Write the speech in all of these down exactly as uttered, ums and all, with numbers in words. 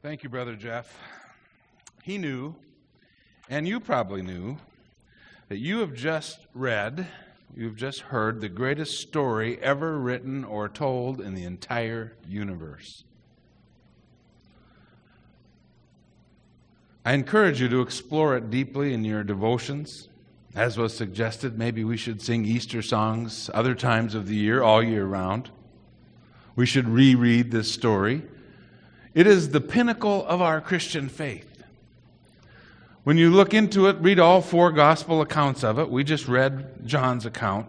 Thank you, Brother Jeff. He knew, and you probably knew, that you have just read, you've just heard the greatest story ever written or told in the entire universe. I encourage you to explore it deeply in your devotions. As was suggested, maybe we should sing Easter songs other times of the year, all year round. We should reread this story. It is the pinnacle of our Christian faith. When you look into it, read all four gospel accounts of it. We just read John's account.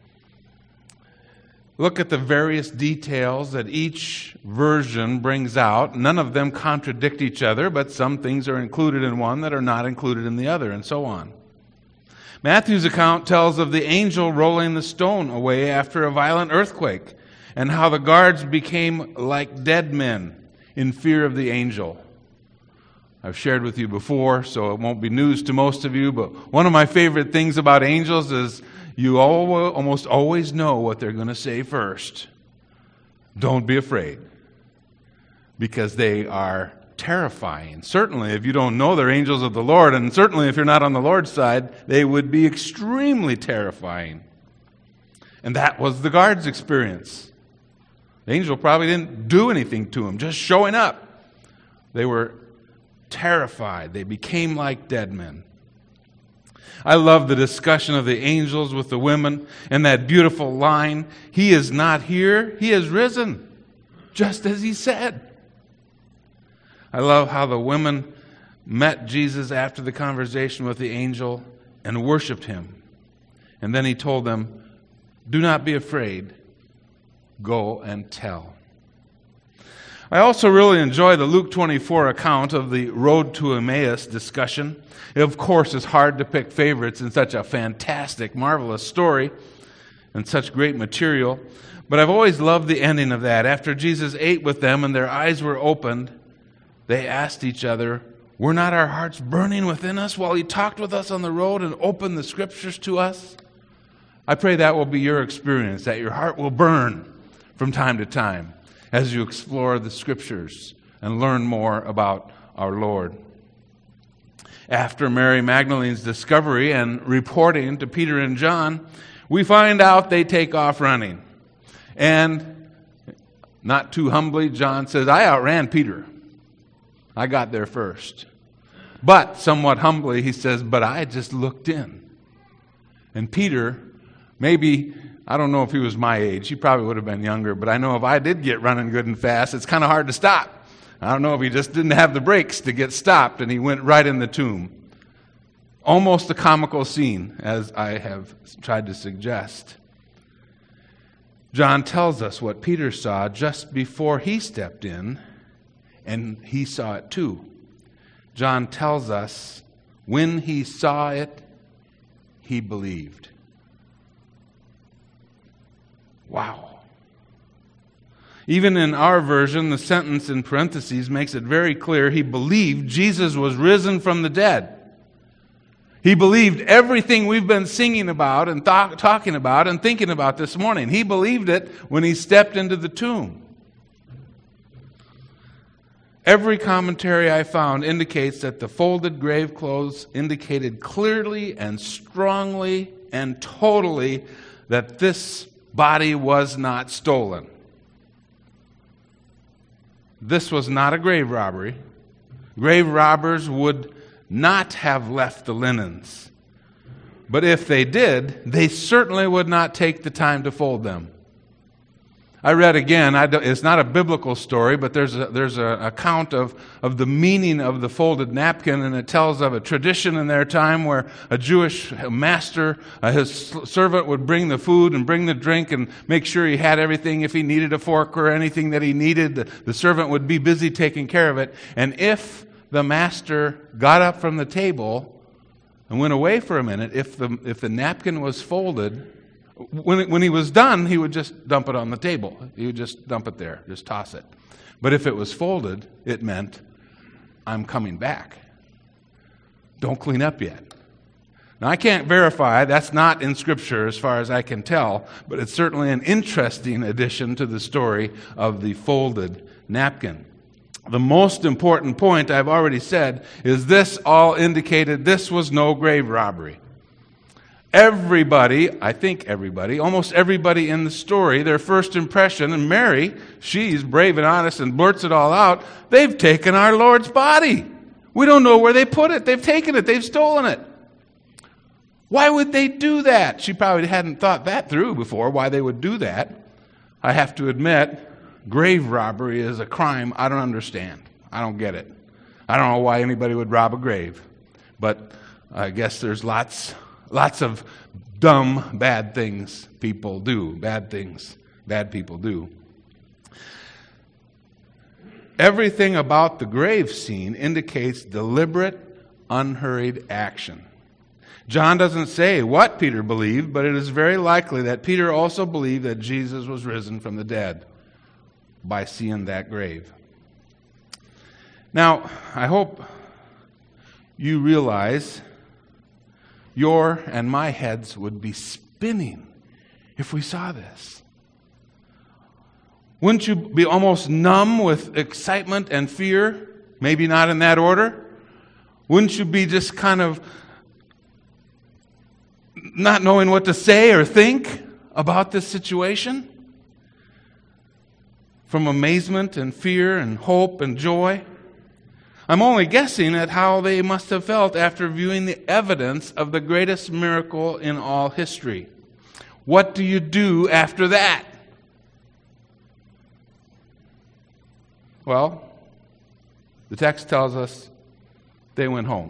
Look at the various details that each version brings out. None of them contradict each other, but some things are included in one that are not included in the other, and so on. Matthew's account tells of the angel rolling the stone away after a violent earthquake, and how the guards became like dead men in fear of the angel. I've shared with you before, so it won't be news to most of you, but one of my favorite things about angels is you almost always know what they're going to say first. Don't be afraid, because they are terrifying. Certainly, if you don't know they're angels of the Lord, and certainly if you're not on the Lord's side, they would be extremely terrifying. And that was the guards' experience. The angel probably didn't do anything to him, just showing up. They were terrified. They became like dead men. I love the discussion of the angels with the women and that beautiful line, "He is not here, he is risen," just as he said. I love how the women met Jesus after the conversation with the angel and worshiped him. And then he told them, "Do not be afraid. Go and tell." I also really enjoy the Luke twenty-four account of the Road to Emmaus discussion. It, of course, is hard to pick favorites in such a fantastic, marvelous story and such great material. But I've always loved the ending of that. After Jesus ate with them and their eyes were opened, they asked each other, "Were not our hearts burning within us while he talked with us on the road and opened the scriptures to us?" I pray that will be your experience, that your heart will burn from time to time as you explore the scriptures and learn more about our Lord. After Mary Magdalene's discovery and reporting to Peter and John, we find out they take off running. And not too humbly, John says, "I outran Peter. I got there first." But somewhat humbly, he says, "But I just looked in." And Peter, maybe, I don't know if he was my age. He probably would have been younger. But I know if I did get running good and fast, it's kind of hard to stop. I don't know if he just didn't have the brakes to get stopped, and he went right in the tomb. Almost a comical scene, as I have tried to suggest. John tells us what Peter saw just before he stepped in, and he saw it too. John tells us when he saw it, he believed. Wow. Even in our version, the sentence in parentheses makes it very clear he believed Jesus was risen from the dead. He believed everything we've been singing about and th- talking about and thinking about this morning. He believed it when he stepped into the tomb. Every commentary I found indicates that the folded grave clothes indicated clearly and strongly and totally that this body was not stolen. This was not a grave robbery. Grave robbers would not have left the linens. But if they did, they certainly would not take the time to fold them. I read again, I it's not a biblical story, but there's a, there's an account of, of the meaning of the folded napkin, and it tells of a tradition in their time where a Jewish master, uh, his servant would bring the food and bring the drink and make sure he had everything. If he needed a fork or anything that he needed, the, the servant would be busy taking care of it. And if the master got up from the table and went away for a minute, if the, if the napkin was folded, When when he was done, he would just dump it on the table. He would just dump it there, just toss it. But if it was folded, it meant, "I'm coming back. Don't clean up yet." Now, I can't verify. That's not in Scripture as far as I can tell, but it's certainly an interesting addition to the story of the folded napkin. The most important point I've already said is this all indicated this was no grave robbery. Everybody, I think everybody, almost everybody in the story, their first impression, and Mary, she's brave and honest and blurts it all out, they've taken our Lord's body. We don't know where they put it. They've taken it. They've stolen it. Why would they do that? She probably hadn't thought that through before, why they would do that. I have to admit, grave robbery is a crime I don't understand. I don't get it. I don't know why anybody would rob a grave. But I guess there's lots, lots of dumb, bad things people do. Bad things bad people do. Everything about the grave scene indicates deliberate, unhurried action. John doesn't say what Peter believed, but it is very likely that Peter also believed that Jesus was risen from the dead by seeing that grave. Now, I hope you realize your and my heads would be spinning if we saw this. Wouldn't you be almost numb with excitement and fear? Maybe not in that order. Wouldn't you be just kind of not knowing what to say or think about this situation? From amazement and fear and hope and joy. I'm only guessing at how they must have felt after viewing the evidence of the greatest miracle in all history. What do you do after that? Well, the text tells us they went home.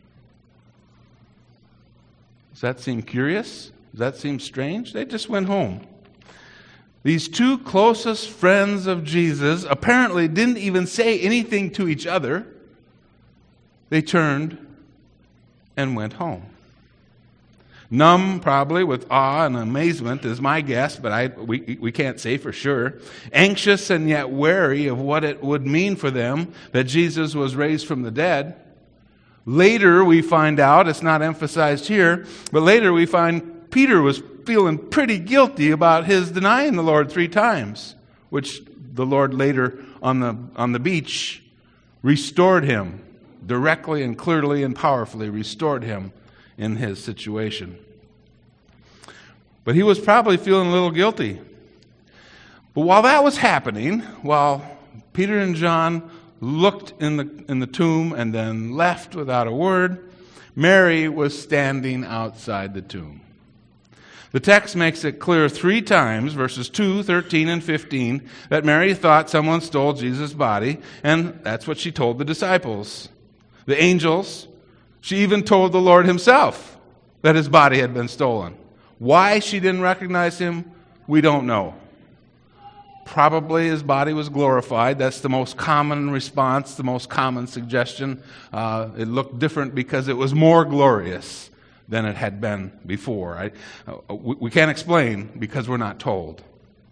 Does that seem curious? Does that seem strange? They just went home. These two closest friends of Jesus apparently didn't even say anything to each other. They turned and went home. Numb, probably, with awe and amazement is my guess, but I, we, we can't say for sure. Anxious and yet wary of what it would mean for them that Jesus was raised from the dead. Later we find out, it's not emphasized here, but later we find Peter was feeling pretty guilty about his denying the Lord three times, which the Lord later on the, on the beach restored him, directly and clearly and powerfully restored him in his situation. But he was probably feeling a little guilty. But while that was happening, while Peter and John looked in the in the tomb and then left without a word, Mary was standing outside the tomb. The text makes it clear three times, verses two, thirteen, and fifteen, that Mary thought someone stole Jesus' body, and that's what she told the disciples. The angels, she even told the Lord himself that his body had been stolen. Why she didn't recognize him, we don't know. Probably his body was glorified. That's the most common response, the most common suggestion. Uh, it looked different because it was more glorious than it had been before. I, uh, we, we can't explain because we're not told.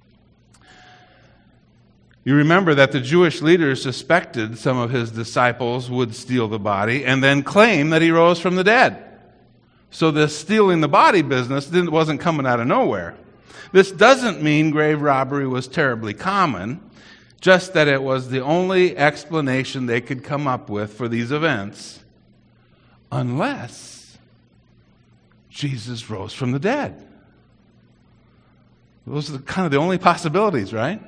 You remember that the Jewish leaders suspected some of his disciples would steal the body and then claim that he rose from the dead. So this stealing the body business didn't, wasn't coming out of nowhere. This doesn't mean grave robbery was terribly common, just that it was the only explanation they could come up with for these events, unless Jesus rose from the dead. Those are the, kind of the only possibilities, right?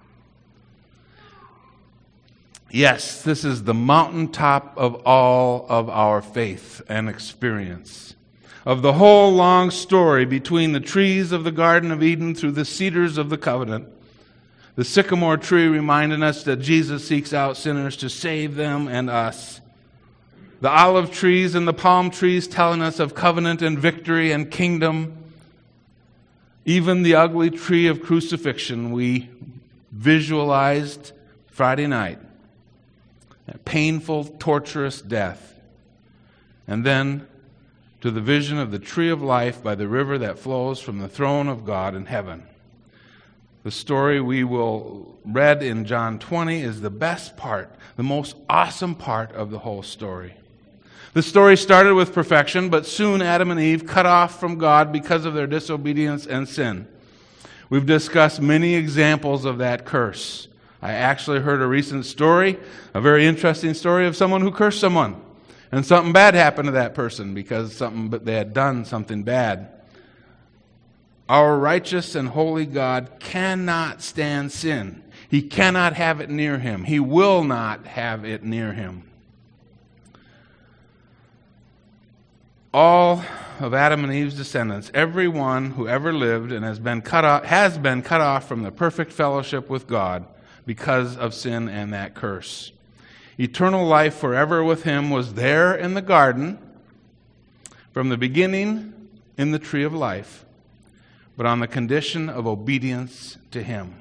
Yes, this is the mountaintop of all of our faith and experience. Of the whole long story between the trees of the Garden of Eden through the cedars of the covenant, the sycamore tree reminding us that Jesus seeks out sinners to save them and us. The olive trees and the palm trees telling us of covenant and victory and kingdom. Even the ugly tree of crucifixion we visualized Friday night. A painful, torturous death. And then to the vision of the tree of life by the river that flows from the throne of God in heaven. The story we will read in John twenty is the best part, the most awesome part of the whole story. The story started with perfection, but soon Adam and Eve cut off from God because of their disobedience and sin. We've discussed many examples of that curse. I actually heard a recent story, a very interesting story of someone who cursed someone. And something bad happened to that person because something but they had done something bad. Our righteous and holy God cannot stand sin. He cannot have it near him. He will not have it near him. All of Adam and Eve's descendants, everyone who ever lived and has been cut off, has been cut off from the perfect fellowship with God because of sin and that curse. Eternal life forever with him was there in the garden from the beginning in the tree of life, but on the condition of obedience to him.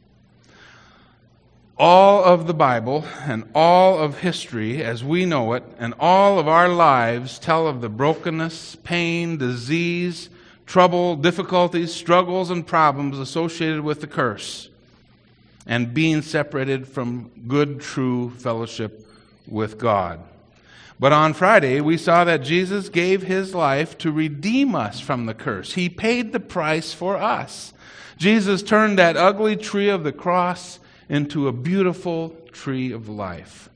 All of the Bible and all of history as we know it and all of our lives tell of the brokenness, pain, disease, trouble, difficulties, struggles, and problems associated with the curse and being separated from good, true fellowship with God. But on Friday, we saw that Jesus gave his life to redeem us from the curse. He paid the price for us. Jesus turned that ugly tree of the cross into a beautiful tree of life.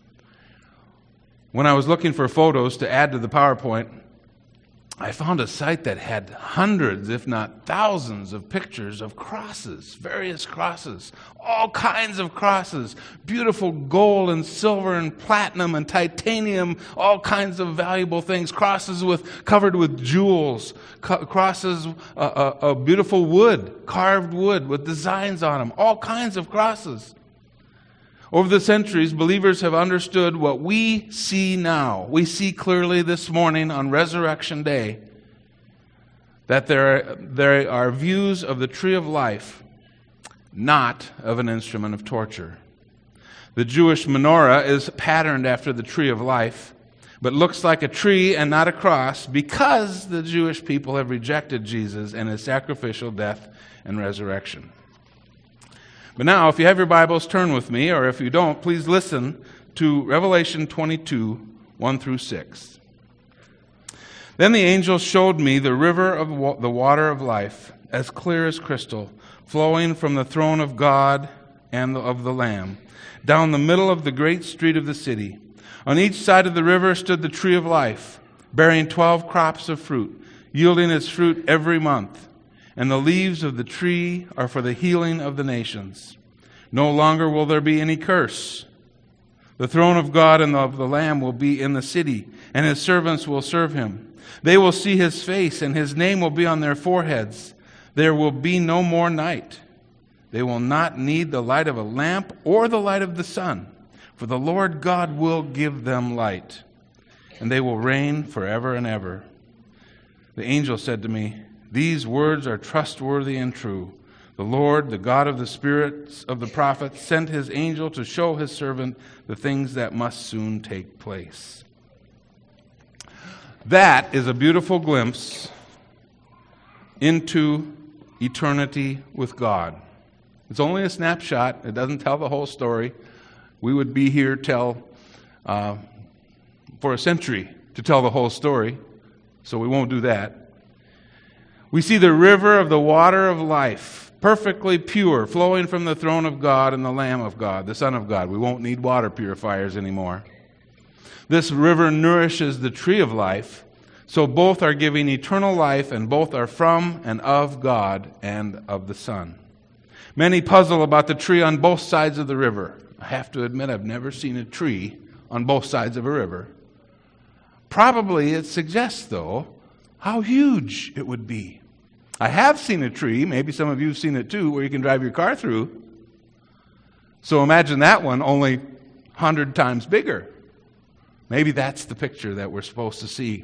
When I was looking for photos to add to the PowerPoint, I found a site that had hundreds, if not thousands, of pictures of crosses, various crosses, all kinds of crosses, beautiful gold and silver and platinum and titanium, all kinds of valuable things, crosses with covered with jewels, co- crosses of uh, uh, uh, beautiful wood, carved wood with designs on them, all kinds of crosses. Over the centuries, believers have understood what we see now. We see clearly this morning on Resurrection Day that there are, there are views of the tree of life, not of an instrument of torture. The Jewish menorah is patterned after the tree of life, but looks like a tree and not a cross because the Jewish people have rejected Jesus and his sacrificial death and resurrection. But now, if you have your Bibles, turn with me, or if you don't, please listen to Revelation twenty-two, one through six. Then the angel showed me the river of wa- the water of life, as clear as crystal, flowing from the throne of God and of the Lamb, down the middle of the great street of the city. On each side of the river stood the tree of life, bearing twelve crops of fruit, yielding its fruit every month. And the leaves of the tree are for the healing of the nations. No longer will there be any curse. The throne of God and of the Lamb will be in the city, and his servants will serve him. They will see his face, and his name will be on their foreheads. There will be no more night. They will not need the light of a lamp or the light of the sun, for the Lord God will give them light, and they will reign forever and ever. The angel said to me, "These words are trustworthy and true. The Lord, the God of the spirits of the prophets, sent his angel to show his servant the things that must soon take place." That is a beautiful glimpse into eternity with God. It's only a snapshot. It doesn't tell the whole story. We would be here tell uh, for a century to tell the whole story, so we won't do that. We see the river of the water of life, perfectly pure, flowing from the throne of God and the Lamb of God, the Son of God. We won't need water purifiers anymore. This river nourishes the tree of life, so both are giving eternal life, and both are from and of God and of the Son. Many puzzle about the tree on both sides of the river. I have to admit, I've never seen a tree on both sides of a river. Probably it suggests, though, how huge it would be. I have seen a tree, maybe some of you have seen it too, where you can drive your car through. So imagine that one only a hundred times bigger. Maybe that's the picture that we're supposed to see.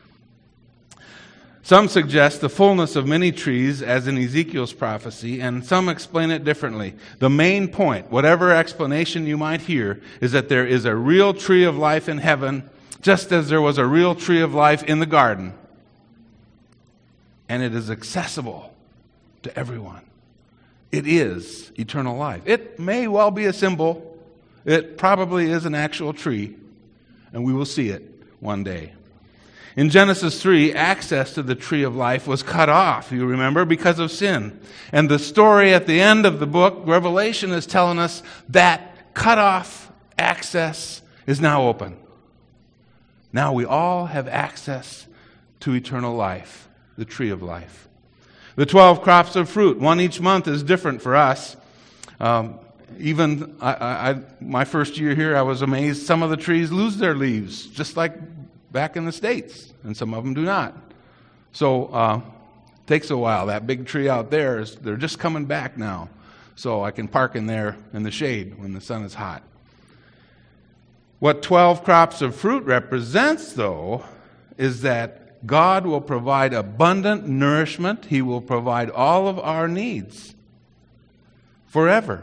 Some suggest the fullness of many trees as in Ezekiel's prophecy, and some explain it differently. The main point, whatever explanation you might hear, is that there is a real tree of life in heaven, just as there was a real tree of life in the garden. And it is accessible to everyone. It is eternal life. It may well be a symbol. It probably is an actual tree, and we will see it one day. In Genesis three, access to the tree of life was cut off, you remember, because of sin. And the story at the end of the book, Revelation, is telling us that cut off access is now open. Now we all have access to eternal life, the tree of life. The twelve crops of fruit, one each month, is different for us. Um, even I, I, my first year here, I was amazed some of the trees lose their leaves, just like back in the States, and some of them do not. So uh, it takes a while. That big tree out there, is they're just coming back now. So I can park in there in the shade when the sun is hot. What twelve crops of fruit represents, though, is that God will provide abundant nourishment. He will provide all of our needs forever.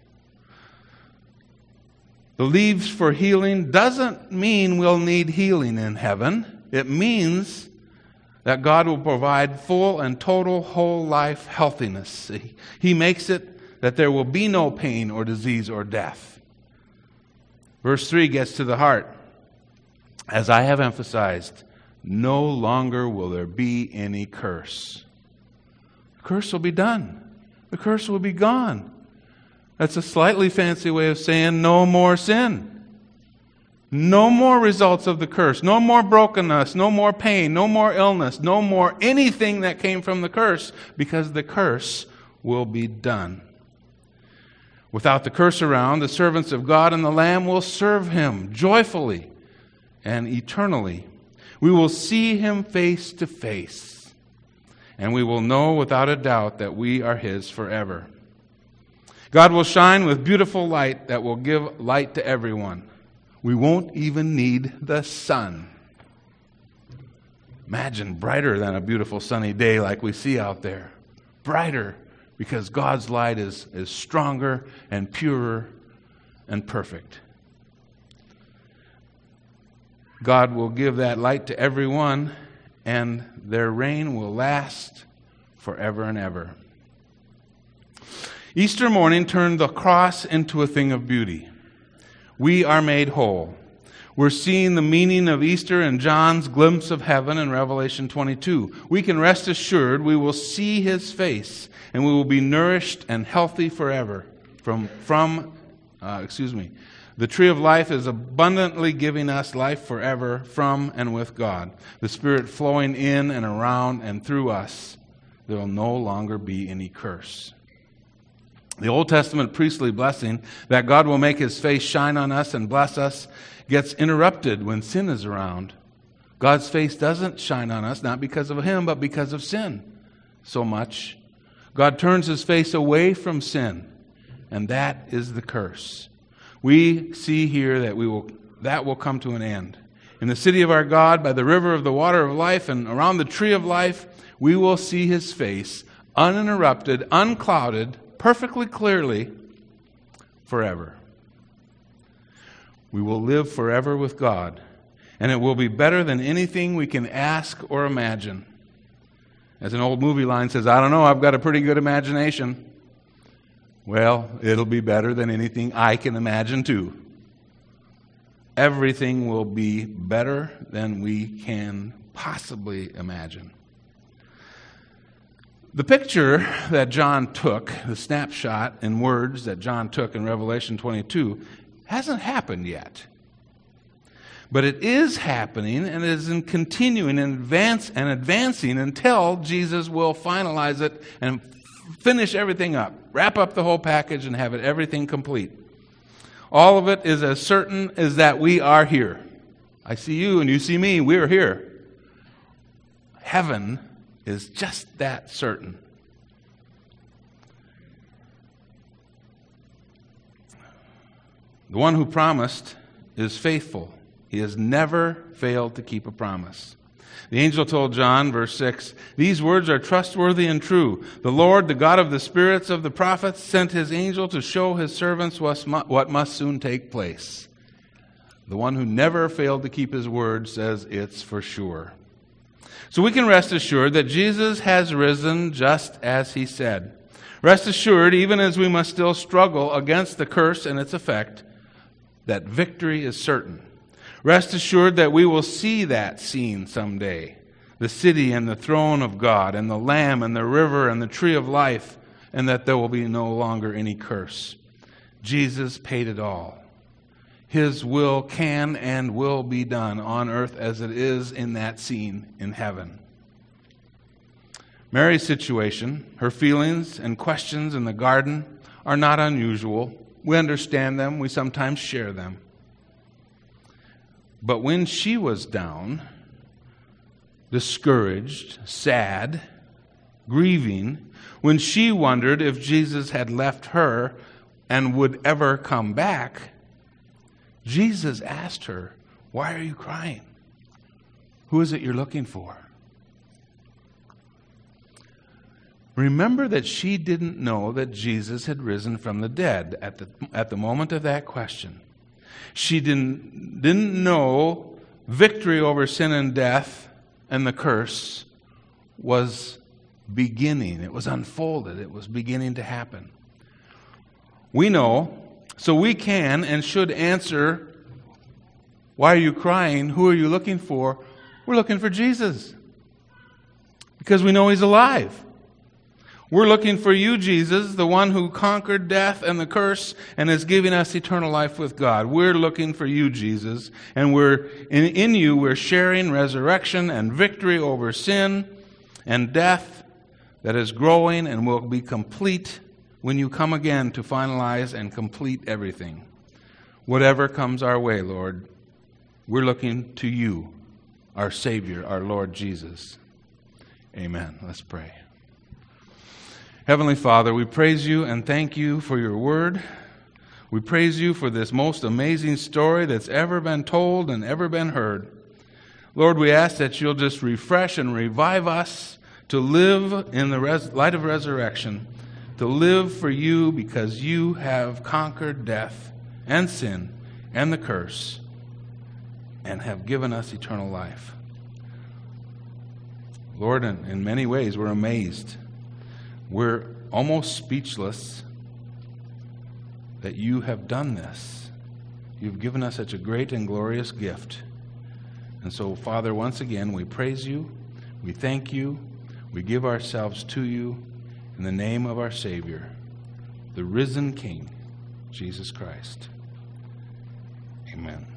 The leaves for healing doesn't mean we'll need healing in heaven. It means that God will provide full and total whole life healthiness. He makes it that there will be no pain or disease or death. Verse three gets to the heart. As I have emphasized, no longer will there be any curse. The curse will be done. The curse will be gone. That's a slightly fancy way of saying no more sin. No more results of the curse. No more brokenness. No more pain. No more illness. No more anything that came from the curse, because the curse will be done. Without the curse around, the servants of God and the Lamb will serve Him joyfully and eternally. We will see Him face to face, and we will know without a doubt that we are His forever. God will shine with beautiful light that will give light to everyone. We won't even need the sun. Imagine brighter than a beautiful sunny day like we see out there. Brighter, because God's light is, is stronger and purer and perfect. God will give that light to everyone, and their reign will last forever and ever. Easter morning turned the cross into a thing of beauty. We are made whole. We're seeing the meaning of Easter in John's glimpse of heaven in Revelation twenty-two. We can rest assured we will see His face, and we will be nourished and healthy forever. From, from uh, excuse me, the tree of life is abundantly giving us life forever from and with God. The Spirit flowing in and around and through us. There will no longer be any curse. The Old Testament priestly blessing that God will make His face shine on us and bless us gets interrupted when sin is around. God's face doesn't shine on us, not because of Him, but because of sin so much. God turns His face away from sin, and that is the curse. We see here that we will that will come to an end. In the city of our God, by the river of the water of life and around the tree of life, we will see His face uninterrupted, unclouded, perfectly clearly, forever. We will live forever with God, and it will be better than anything we can ask or imagine. As an old movie line says, I don't know, I've got a pretty good imagination. Well, it'll be better than anything I can imagine too. Everything will be better than we can possibly imagine. The picture that John took, the snapshot in words that John took in Revelation twenty-two, hasn't happened yet. But it is happening, and it is in continuing and advance and advancing until Jesus will finalize it and finish everything up, wrap up the whole package and have it everything complete. All of it is as certain as that we are here. I see you and you see me, we're here. Heaven is just that certain. The one who promised is faithful. He has never failed to keep a promise. The angel told John, verse six, these words are trustworthy and true. The Lord, the God of the spirits of the prophets, sent His angel to show His servants what must soon take place. The one who never failed to keep His word says it's for sure. So we can rest assured that Jesus has risen just as He said. Rest assured, even as we must still struggle against the curse and its effect, that victory is certain. Rest assured that we will see that scene someday. The city and the throne of God, and the Lamb and the river and the tree of life, and that there will be no longer any curse. Jesus paid it all. His will can and will be done on earth as it is in that scene in heaven. Mary's situation, her feelings and questions in the garden are not unusual. We understand them. We sometimes share them. But when she was down, discouraged, sad, grieving, when she wondered if Jesus had left her and would ever come back, Jesus asked her, "Why are you crying? Who is it you're looking for?" Remember that she didn't know that Jesus had risen from the dead at the, at the moment of that question. She didn't, didn't know victory over sin and death and the curse was beginning. It was unfolded. It was beginning to happen. We know, so we can and should answer, "Why are you crying? Who are you looking for?" We're looking for Jesus, because we know He's alive. We're looking for you, Jesus, the one who conquered death and the curse and is giving us eternal life with God. We're looking for you, Jesus, and we're in, in you we're sharing resurrection and victory over sin and death that is growing and will be complete when you come again to finalize and complete everything. Whatever comes our way, Lord, we're looking to you, our Savior, our Lord Jesus. Amen. Let's pray. Heavenly Father, we praise you and thank you for your word. We praise you for this most amazing story that's ever been told and ever been heard. Lord, we ask that you'll just refresh and revive us to live in the res- light of resurrection, to live for you because you have conquered death and sin and the curse and have given us eternal life. Lord, in, in many ways, we're amazed. We're almost speechless that you have done this. You've given us such a great and glorious gift. And so, Father, once again, we praise you, we thank you, we give ourselves to you in the name of our Savior, the risen King, Jesus Christ. Amen.